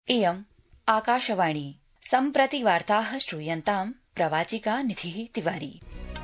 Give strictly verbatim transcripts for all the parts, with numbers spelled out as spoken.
इयम् आकाशवाणी। सम्प्रति वार्ताः श्रूयन्ताम् प्रवाचिका निधिः तिवारी।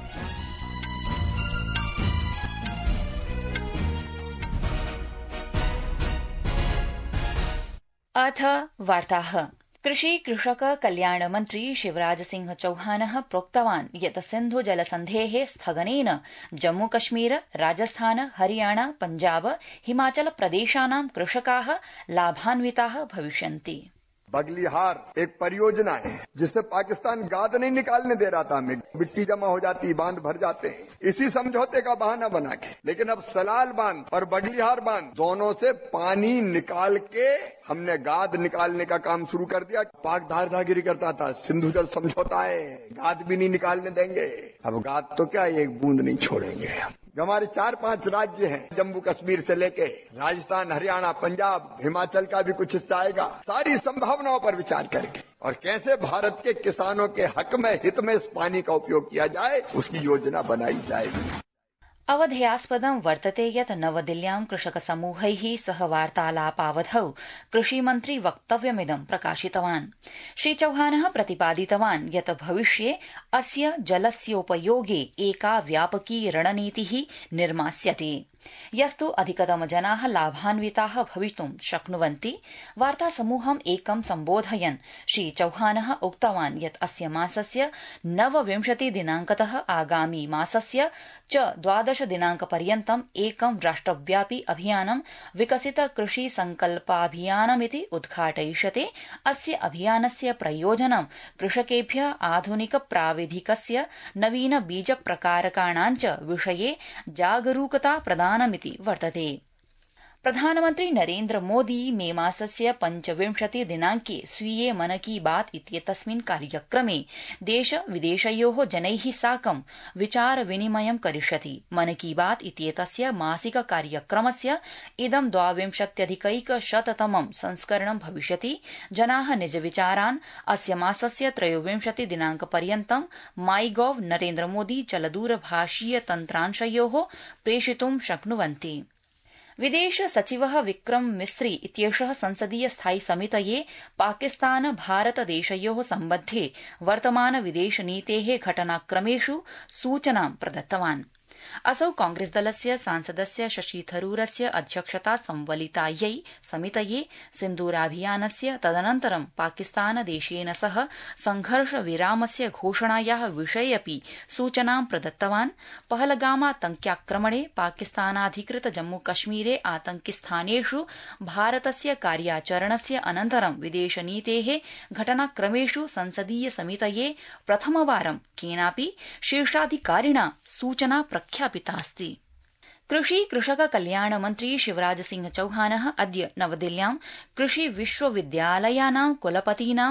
अथ वार्ताः। कृषि कृषक कल्याण मन्त्री शिवराज सिंह चौहानः प्रोक्तवान् यत् सिन्धु जलसन्धेः स्थगनेन जम्मूकश्मीर, राजस्थान, हरियाणा, पञ्जाब, हिमाचल प्रदेशानां कृषकाः लाभान्विताः भविष्यन्ति। बगलीहार एक परियोजना है जिससे पाकिस्तान गाद नहीं निकालने दे रहा था, हमें मिट्टी जमा हो जाती, बांध भर जाते हैं, इसी समझौते का बहाना बना के। लेकिन अब सलाल बांध और बगलीहार बांध दोनों से पानी निकाल के हमने गाद निकालने का काम शुरू कर दिया। पाक धारदागिरी करता था, सिंधु जल समझौता है, गाद भी नहीं निकालने देंगे। अब गाद तो क्या, एक बूंद नहीं छोड़ेंगे। हमारे चार पांच राज्य हैं, जम्मू कश्मीर से लेके राजस्थान, हरियाणा, पंजाब, हिमाचल का भी कुछ हिस्सा आएगा। सारी संभावनाओं पर विचार करके और कैसे भारत के किसानों के हक में, हित में इस पानी का उपयोग किया जाए, उसकी योजना बनाई जाएगी। अवधेयास्पदं वर्तते यत् नवदिल्ल्यां कृषकसमूहैः सह वार्तालापावधौ कृषिमन्त्री वक्तव्यमिदं प्रकाशितवान्। श्रीचौहानः प्रतिपादितवान् यत् भविष्ये अस्य जलस्योपयोगे एका व्यापकी रणनीतिः निर्मास्यते, यस्तु अधिकतमजनाः लाभान्विताः भवितुं शक्नुवन्ति। वार्तासमूहम् एकं सम्बोधयन् श्रीचौहानः उक्तवान् यत् अस्य मासस्य नवविंशति दिनांकतः आगामि मासस्य च द्वादश दिनांकपर्यन्तम् एकं राष्ट्रव्यापि अभियानं विकसित कृषि संकल्पाभियानमिति उद्घाटयिष्यते। अस्य अभियानस्य प्रयोजनं कृषकेभ्यः आधुनिक प्राविधिकस्य नवीन बीज प्रकारकाणां च विषये जागरूकता प्रदानमिति वर्तते। प्रधानमन्त्री नरेन्द्र मोदी मे मासस्य पञ्चविंशति दिनांके स्वीये मन की बात इत्येतस्मिन् कार्यक्रमे देश विदेशयोः जनैः साकं विचार विनिमयं करिष्यति। मन की बात इत्येतस्य मासिक कार्यक्रमस्य इदं द्वाविंशत्यधिकैकशततमं संस्करणं भविष्यति। जनाः निज विचारान् अस्य मासस्य त्रयोविंशति दिनांकपर्यन्तं माई गॉव नरेन्द्र मोदी चलदूरभाषीय तन्त्रांशयोः प्रेषितुं शक्नुवन्ति। विदेश सचिवः विक्रम मिस्री इत्येषः संसदीय स्थायी समितये पाकिस्तान भारत देशयोः सम्बद्धे वर्तमान विदेशनीतेः घटनाक्रमेषु सूचनां प्रदत्तवान्। असौ कांग्रेसदलस्य सांसदस्य शशि थरूरस्य अध्यक्षता संवलितायै समितये सिन्दूराभियानस्य तदनन्तरं पाकिस्तानदेशेन सह संघर्षविरामस्य घोषणायाः विषये अपि सूचनां प्रदत्तवान्। पहलगामातंक्याक्रमणे पाकिस्तानाधिकृत जम्मूकश्मीरे आतंकिस्थानेषु भारतस्य कार्याचरणस्य अनन्तरं विदेशनीतेः घटनाक्रमेषु संसदीय समितये प्रथमवारं केनापि शीर्षाधिकारिणा सूचना प्रख्यापितास्ति। कृषि कृषक कल्याण मन्त्री शिवराज सिंह चौहानः अद्य नवदिल्ल्यां कृषि विश्वविद्यालयानां कुलपतीनां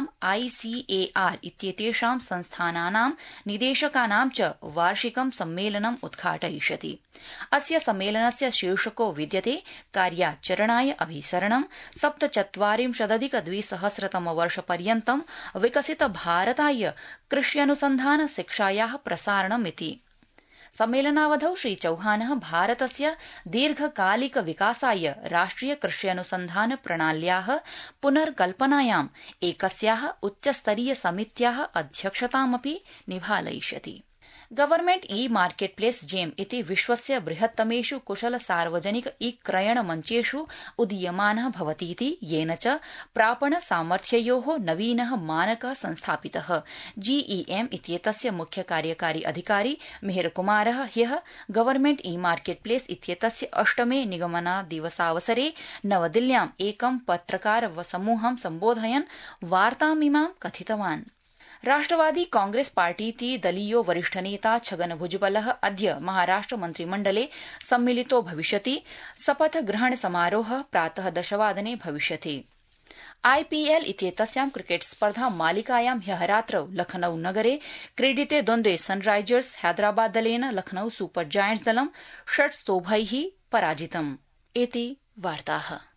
आईसीएआर इत्येतेषां संस्थानानां निदेशकानां च वार्षिकं सम्मेलनम् उद्घाटयिष्यति। अस्य सम्मेलनस्य शीर्षको विद्यते कार्याचरणाय अभिसरणं सप्तचत्वारिंशदधिक द्विसहस्रतमवर्षपर्यन्तं विकसित भारताय कृष्यनुसन्धान शिक्षायाः प्रसारणमिति। सम्मेलनावधौ श्रीचौहानः भारतस्य दीर्घकालिक विकासाय राष्ट्रिय कृष्यनुसन्धान प्रणाल्याः पुनर्कल्पनायाम् एकस्याः उच्चस्तरीय समित्याः अध्यक्षतामपि निभालयिष्यति। गवर्नमेंट ई मार्केटप्लेस जेम इति विश्वस्य बृहत्तमेषु कुशल सार्वजनिक ई क्रयण मञ्चेषु उदीयमानः भवतीति, येन च प्रापण सामर्थ्ययोः नवीनः मानकः संस्थापितः। जीईएम इत्येतस्य मुख्य कार्यकारी अधिकारी मिहिर कुमारः ह्यः गवर्नमेंट ई मार्केटप्लेस इत्येतस्य अष्टमे निगमनादिवसावसरे नवदिल्ल्याम् एकं पत्रकार समूहं सम्बोधयन् वार्तामिमां कथितवान्। राष्ट्रवादी कांग्रेस पार्टीति दलीयो वरिष्ठनेता छगन भुजबलः अद्य महाराष्ट्र मन्त्रिमण्डले सम्मिलितो भविष्यति। शपथ ग्रहण समारोहः प्रातः दशवादने भविष्यति। आईपीएल इत्येतस्यां क्रिकेट स्पर्धा मालिकायां ह्यः रात्रौ लखनऊ नगरे क्रीडिते द्वन्द्वे सनराइजर्स हैदराबाद दलेन लखनऊ सुपर जायंट्स दलं षट् स्तोभैः पराजितम्। इति वार्ताः।